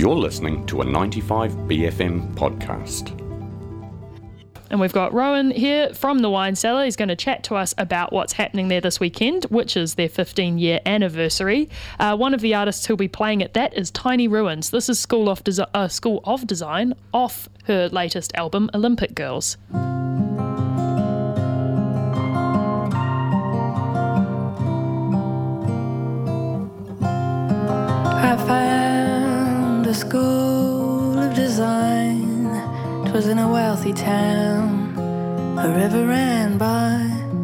You're listening to a 95BFM podcast. And we've got Rowan here from the Wine Cellar. He's going to chat to us about what's happening there this weekend, which is their 15-year anniversary. One of the artists who'll be playing at that is Tiny Ruins. This is School of Design off her latest album, Olympic Girls. I found a school of design. 'Twas in a wealthy town, a river ran by.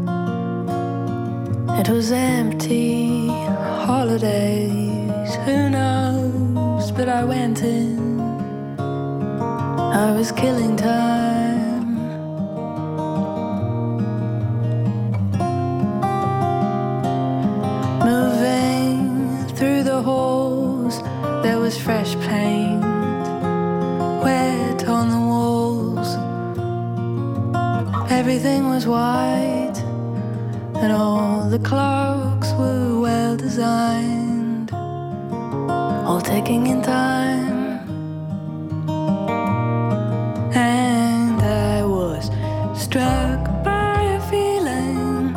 It was empty, holidays, who knows, but I went in. I was killing time. Moving through the halls, there was fresh paint, wet on the walls. Everything was white, and all the clocks were well designed, all ticking in time. And I was struck by a feeling,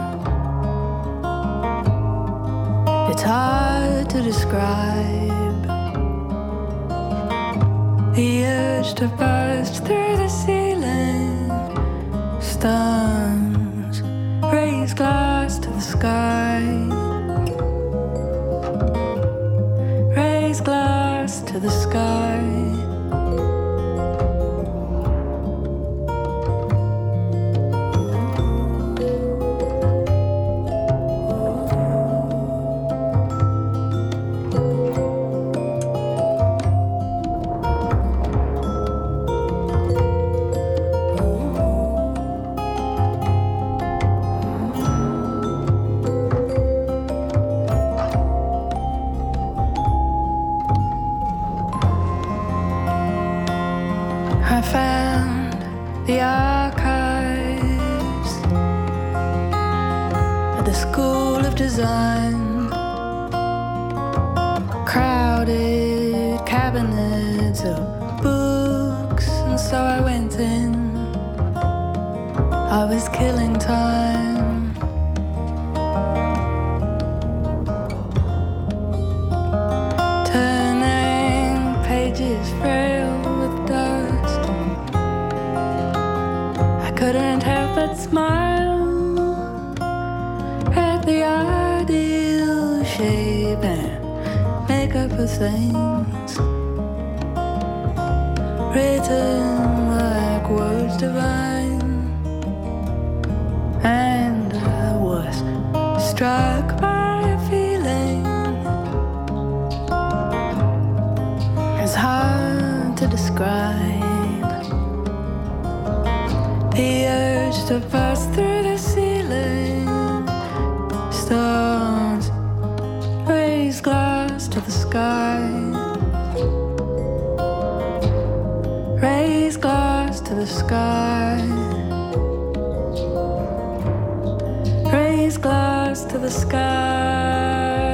it's hard to describe. The urge to burst through the ceiling, stones, raise glass to the sky, raise glass to the sky. I found the archives at the School of Design, crowded cabinets of books, and so I went in. I was killing time. Turning pages frail with dust, I couldn't help but smile at the ideal shape and makeup of things, written like words divine. And I was struck by a feeling, it's hard to describe. The urge to burst through the ceiling, stones, raise glass to the sky, raise glass to the sky, raise glass to the sky.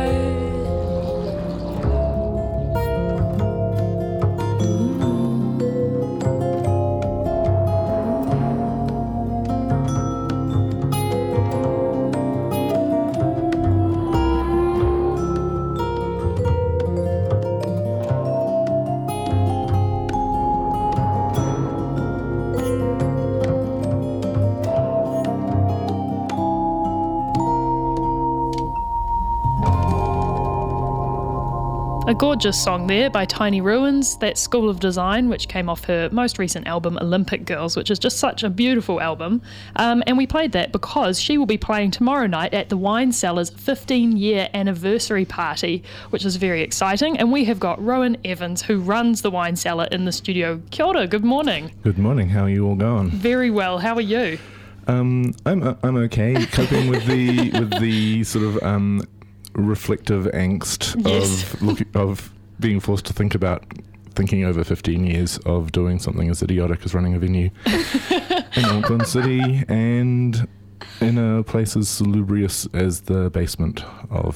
A gorgeous song there by Tiny Ruins, that's School of Design, which came off her most recent album, Olympic Girls, which is just such a beautiful album. And we played that because she will be playing tomorrow night at the Wine Cellar's 15-year anniversary party, which is very exciting. And we have got Rowan Evans, who runs the Wine Cellar, in the studio. Kia ora, good morning. Good morning, how are you all going? Very well, how are you? I'm okay, coping with the sort of reflective angst Yes. of being forced to thinking over 15 years of doing something as idiotic as running a venue in Auckland City and in a place as salubrious as the basement of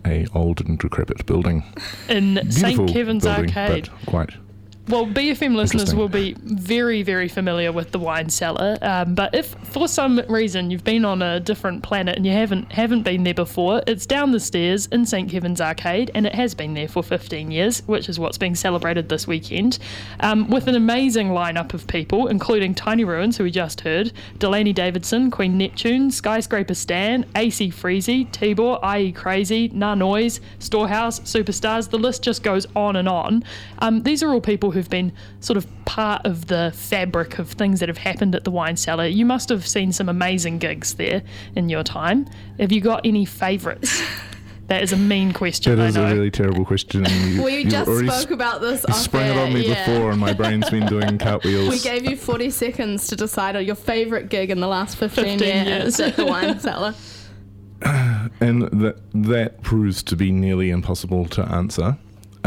a old and decrepit building. in St. Beautiful Kevin's building, Arcade. but quite. Well, BFM listeners Interesting. will be very, very familiar with the Wine Cellar. But if for some reason you've been on a different planet and you haven't been there before, it's down the stairs in St. Kevin's Arcade, and it has been there for 15 years, which is what's being celebrated this weekend, with an amazing lineup of people, including Tiny Ruins, who we just heard, Delaney Davidson, Queen Neptune, Skyscraper Stan, AC Freezy, Tibor, IE Crazy, Nah Noise, Storehouse, Superstars. The list just goes on and on. These are all people who've been sort of part of the fabric of things that have happened at the Wine Cellar. You must have seen some amazing gigs there in your time. Have you got any favourites? That is a mean question, That I is know. a really terrible question. We just already spoke about this You off sprung it air, on me yeah. before, and my brain's been doing cartwheels. We gave you 40 seconds to decide on your favourite gig in the last 15 years. years at the Wine Cellar. And that proves to be nearly impossible to answer.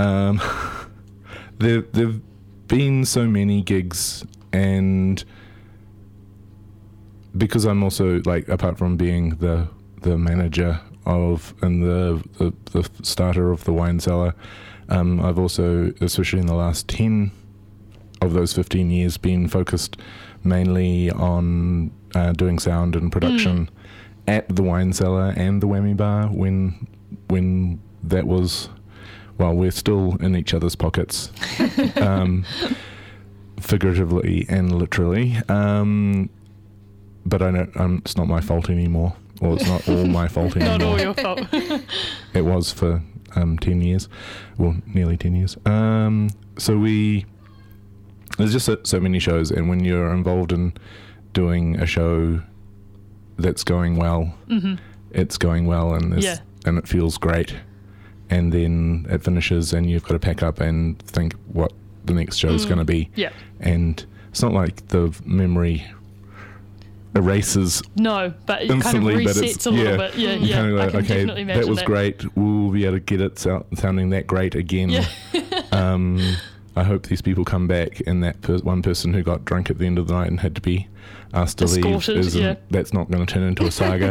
There've been so many gigs, and because I'm also, like, apart from being the manager of and the starter of the Wine Cellar, I've also, especially in the last 10 of those 15 years, been focused mainly on doing sound and production at the Wine Cellar and the Whammy Bar when that was, well, we're still in each other's pockets, figuratively and literally. But I know it's not my fault anymore, or it's not all my fault anymore. Not all your fault. It was for 10 years, well, nearly 10 years. So there's just so many shows, and when you're involved in doing a show that's going well, it's going well, and and it feels great. And then it finishes, and you've got to pack up and think what the next show is going to be. Yeah. And it's not like the memory erases No, but it kind of instantly, but resets it's a little bit. Yeah, you kind of I like, can okay, definitely imagine that was great. We'll be able to get it sounding that great again. Yeah. I hope these people come back, and that one person who got drunk at the end of the night and had to be asked to Escorted, leave, that's not going to turn into a saga.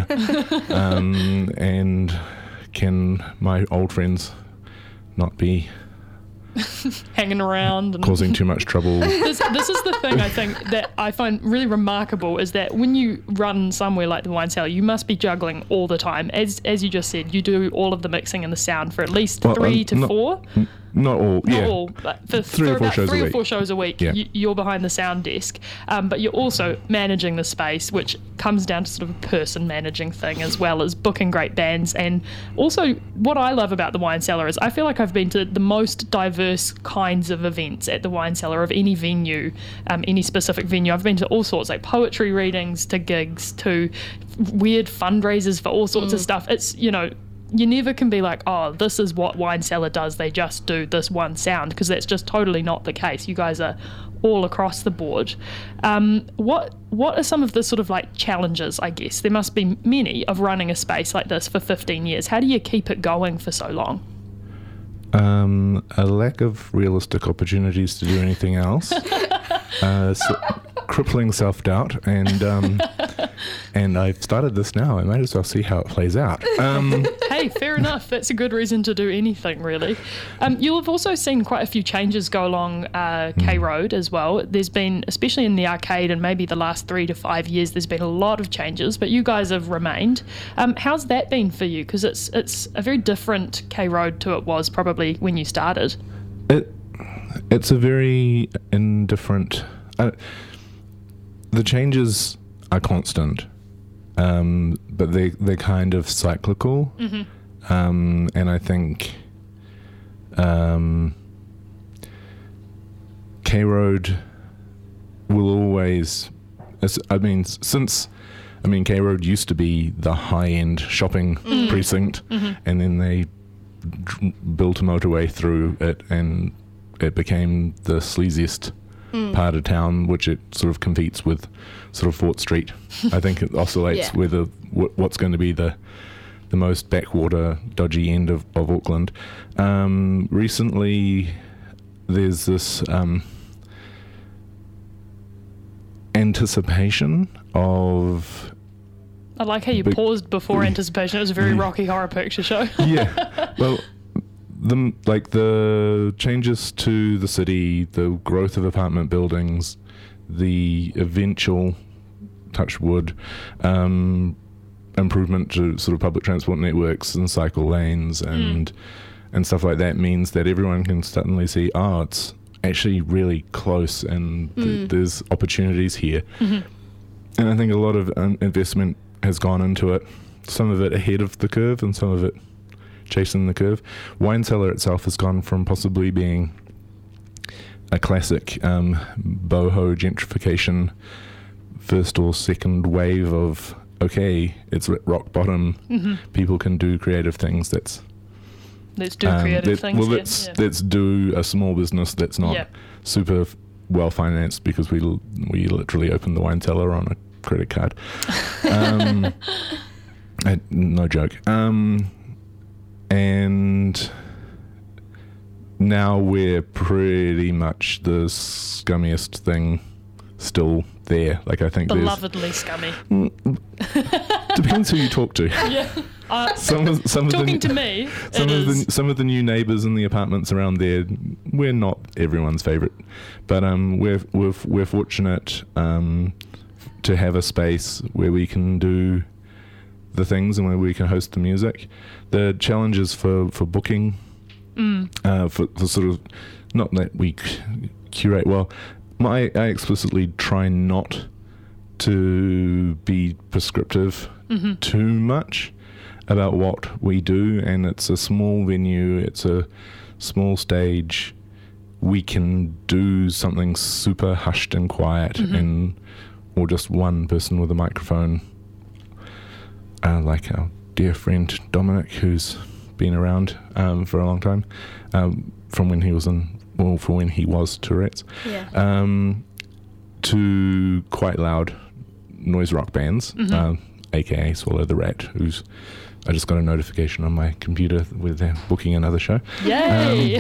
And can my old friends not be hanging around and causing too much trouble? This is the thing I think that I find really remarkable, is that when you run somewhere like the Wine Cellar, you must be juggling all the time. As you just said, you do all of the mixing and the sound for at least 3 to 4. Not all, Not yeah. all, but for 3 or 4 about shows 3 a or week. 4 shows a week, Yeah. you're behind the sound desk. But you're also managing the space, which comes down to sort of a person managing thing, as well as booking great bands. And also, what I love about the Wine Cellar is I feel like I've been to the most diverse kinds of events at the Wine Cellar of any venue, any specific venue. I've been to all sorts, like poetry readings to gigs to weird fundraisers for all sorts of stuff. It's, you never can be like, oh, this is what Wine Cellar does, they just do this one sound, because that's just totally not the case. You guys are all across the board. What are some of the sort of like challenges, I guess? There must be many, of running a space like this for 15 years. How do you keep it going for so long? A lack of realistic opportunities to do anything else. Crippling self-doubt, and I've started this now. I might as well see how it plays out. Hey, fair enough. That's a good reason to do anything, really. You'll have also seen quite a few changes go along K Road as well. There's been, especially in the arcade, and maybe the last 3 to 5 years, there's been a lot of changes, but you guys have remained. How's that been for you? Because it's a very different K Road to it was probably when you started. It's a very indifferent. The changes are constant, but they're kind of cyclical. And I think K Road will always. K Road used to be the high-end shopping precinct, and then they built a motorway through it, and it became the sleaziest part of town, which it sort of competes with sort of Fort Street. I think it oscillates with what's going to be the most backwater, dodgy end of Auckland. Recently, there's this anticipation of I like how you paused before anticipation. It was a very Rocky Horror Picture Show. Yeah. Well, the changes to the city, the growth of apartment buildings, the eventual, touch wood, improvement to sort of public transport networks and cycle lanes and stuff like that means that everyone can suddenly see, it's actually really close and there's opportunities here. Mm-hmm. And I think a lot of investment has gone into it, some of it ahead of the curve and some of it chasing the curve. Wine Cellar itself has gone from possibly being a classic boho gentrification first or second wave of, okay, it's at rock bottom, people can do creative things. Let's do creative things. Well, let's do a small business that's not super well financed because we literally opened the Wine Cellar on a credit card. No joke. And now we're pretty much the scummiest thing still there. Like, I think belovedly scummy. Depends who you talk to. Yeah. Some of the new neighbours in the apartments around there, we're not everyone's favourite, but we're fortunate to have a space where we can do the things and where we can host the music. The challenges for booking, for sort of, not that we curate well. I explicitly try not to be prescriptive too much about what we do, and it's a small venue, it's a small stage. We can do something super hushed and quiet, or just one person with a microphone, like our dear friend Dominic, who's been around for a long time, from when he was when he was Tourette's, to quite loud noise rock bands, aka Swallow the Rat, I just got a notification on my computer with them booking another show. Yay!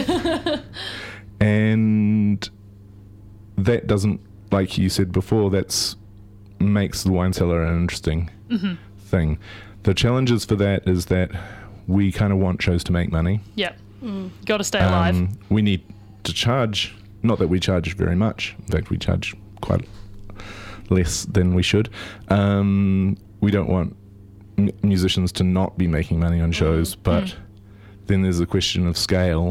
And that doesn't, like you said before, makes the Wine Cellar an interesting thing. The challenges for that is that we kind of want shows to make money. Yeah. Got to stay alive. We need to charge, not that we charge very much. In fact, we charge quite less than we should. We don't want musicians to not be making money on shows, but then there's a question of scale,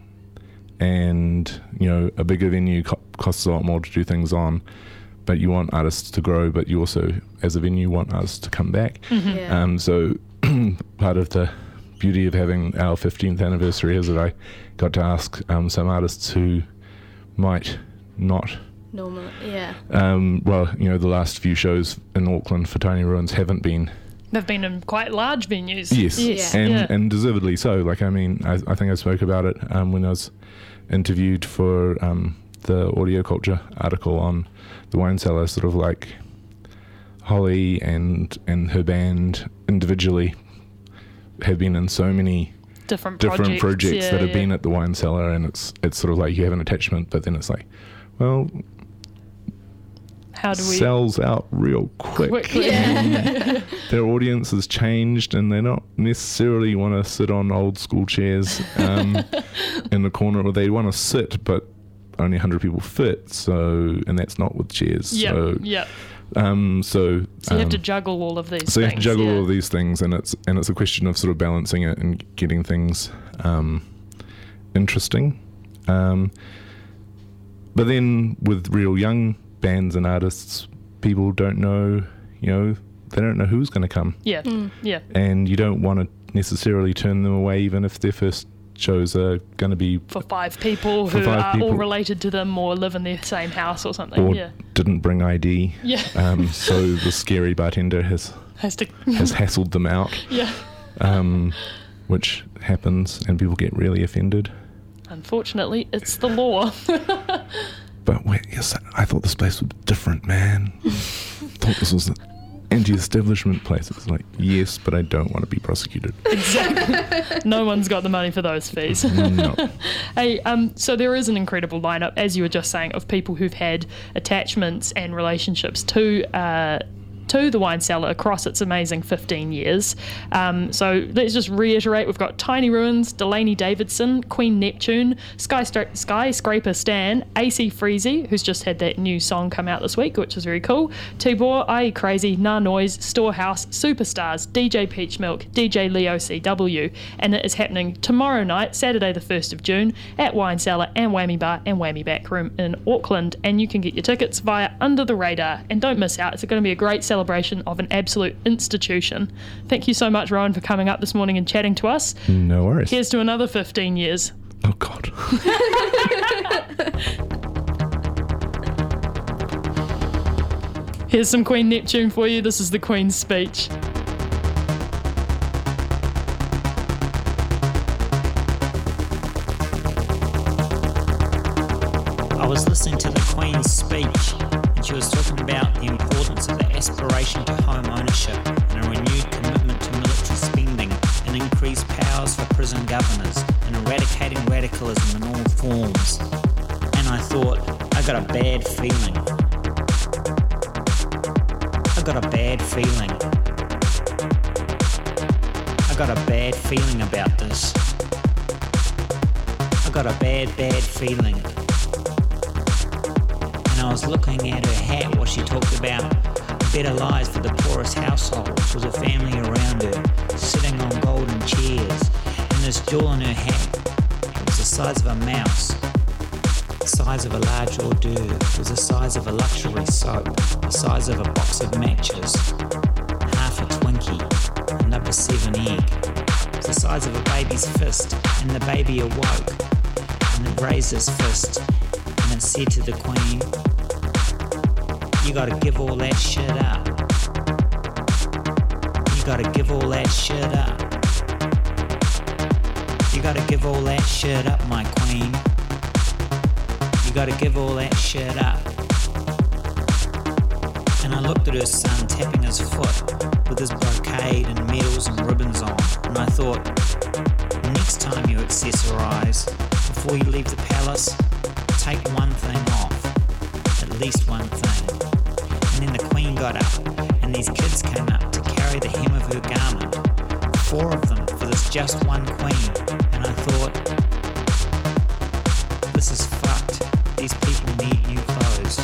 and a bigger venue costs a lot more to do things on, but you want artists to grow, but you also, as a venue, want artists to come back. So part of the beauty of having our 15th anniversary is that I got to ask some artists who might not normal, the last few shows in Auckland for Tiny Ruins haven't been. They've been in quite large venues. Yes. And deservedly so. Like, I mean, I think I spoke about it when I was interviewed for the Audio Culture article on the Wine Cellar. Sort of like Holly and her band individually have been in so many different projects that have been at the Wine Cellar, and it's sort of like you have an attachment, but then it's like, well, how do we sells out real quickly. Their audience has changed, and they don't necessarily want to sit on old school chairs in the corner, or they want to sit, but only 100 people fit. So, and that's not with chairs. So you have to juggle all of these things. So you have to juggle all of these things, and it's a question of sort of balancing it and getting things interesting. But then with real young bands and artists, people don't know, they don't know who's going to come. And you don't want to necessarily turn them away, even if their first shows are going to be for five people who are all related to them or live in the same house or something, or didn't bring ID. So the scary bartender has hassled them out, which happens, and people get really offended. Unfortunately, it's the law. But I thought this place was different, man. Thought this was an anti-establishment place. It's like, yes, but I don't want to be prosecuted. Exactly. No one's got the money for those fees. No. Hey, so there is an incredible lineup, as you were just saying, of people who've had attachments and relationships to to the wine cellar across its amazing 15 years. So let's just reiterate, we've got Tiny Ruins, Delaney Davidson, Queen Neptune, Skyscraper Stan, AC Freezy, who's just had that new song come out this week, which is very cool, Tibor, IE Crazy, Nah Noise, Storehouse, Superstars, DJ Peach Milk, DJ Leo CW, and it is happening tomorrow night, Saturday the 1st of June, at Wine Cellar and Whammy Bar and Whammy Back Room in Auckland, and you can get your tickets via Under the Radar, and don't miss out, it's going to be a great celebration of an absolute institution. Thank you so much, Rowan, for coming up this morning and chatting to us. No worries. Here's to another 15 years. Oh, God. Here's some Queen Neptune for you. This is the Queen's Speech. I was listening to the Queen's speech, and she was talking about the importance of the aspiration to home ownership and a renewed commitment to military spending and increased powers for prison governors and eradicating radicalism in all forms. And I thought, I got a bad feeling. I got a bad feeling. I got a bad feeling about this. I got a bad feeling. And I was looking at her hat while she talked about better lives for the poorest households with a family around her, sitting on golden chairs, and this jewel in her hat was the size of a mouse, the size of a large hors d'oeuvre, was the size of a luxury soap, the size of a box of matches, half a Twinkie, a number 7 egg. It was the size of a baby's fist, and the baby awoke, and it raised his fist, and it said to the Queen, "You gotta give all that shit up. You gotta give all that shit up. You gotta give all that shit up, my Queen. You gotta give all that shit up." And I looked at her son tapping his foot with his brocade and medals and ribbons on, and I thought, next time you accessorise, before you leave the palace, take one thing off, at least one thing. And then the Queen got up, and these kids came up to carry the hem of her garment, 4 of them for this just one Queen, and I thought, this is fucked. These people need new clothes.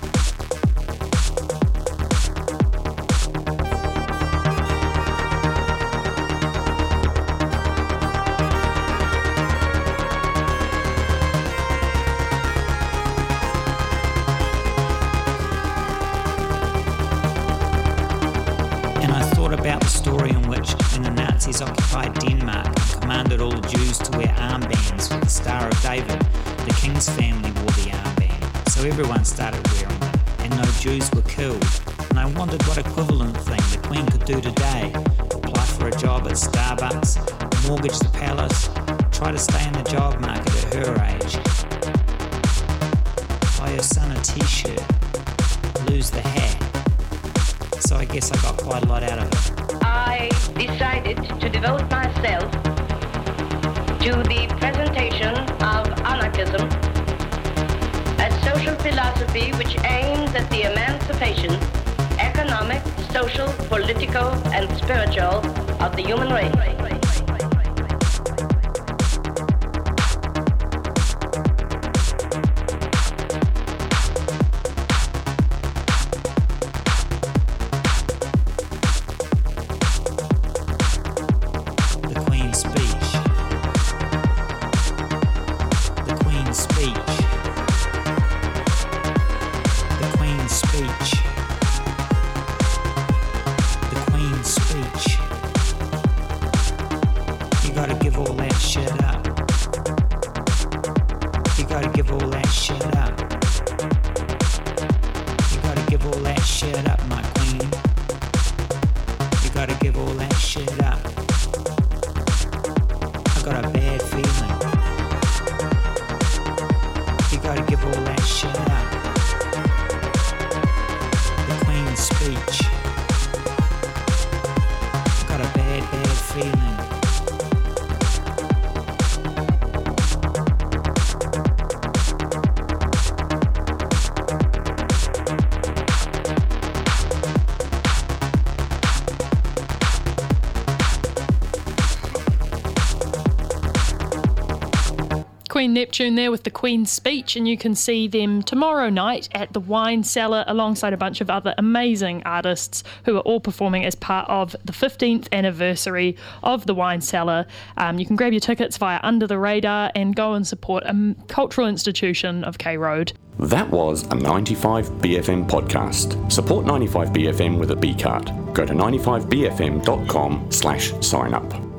About the story in which, when the Nazis occupied Denmark and commanded all the Jews to wear armbands with the Star of David, the king's family wore the armband, so everyone started wearing them, and no Jews were killed. And I wondered what equivalent thing the Queen could do today: apply for a job at Starbucks, mortgage the palace, try to stay in the job market at her age, buy her son a t-shirt, lose the hat. So I guess I got quite a lot out of it. I decided to devote myself to the presentation of anarchism, a social philosophy which aims at the emancipation, economic, social, political, and spiritual of the human race. Neptune there with the Queen's Speech, and you can see them tomorrow night at the Wine Cellar alongside a bunch of other amazing artists who are all performing as part of the 15th anniversary of the Wine Cellar. You can grab your tickets via Under the Radar and go and support a cultural institution of K Road. That was a 95BFM podcast. Support 95BFM with a B card. Go to 95bfm.com/sign up.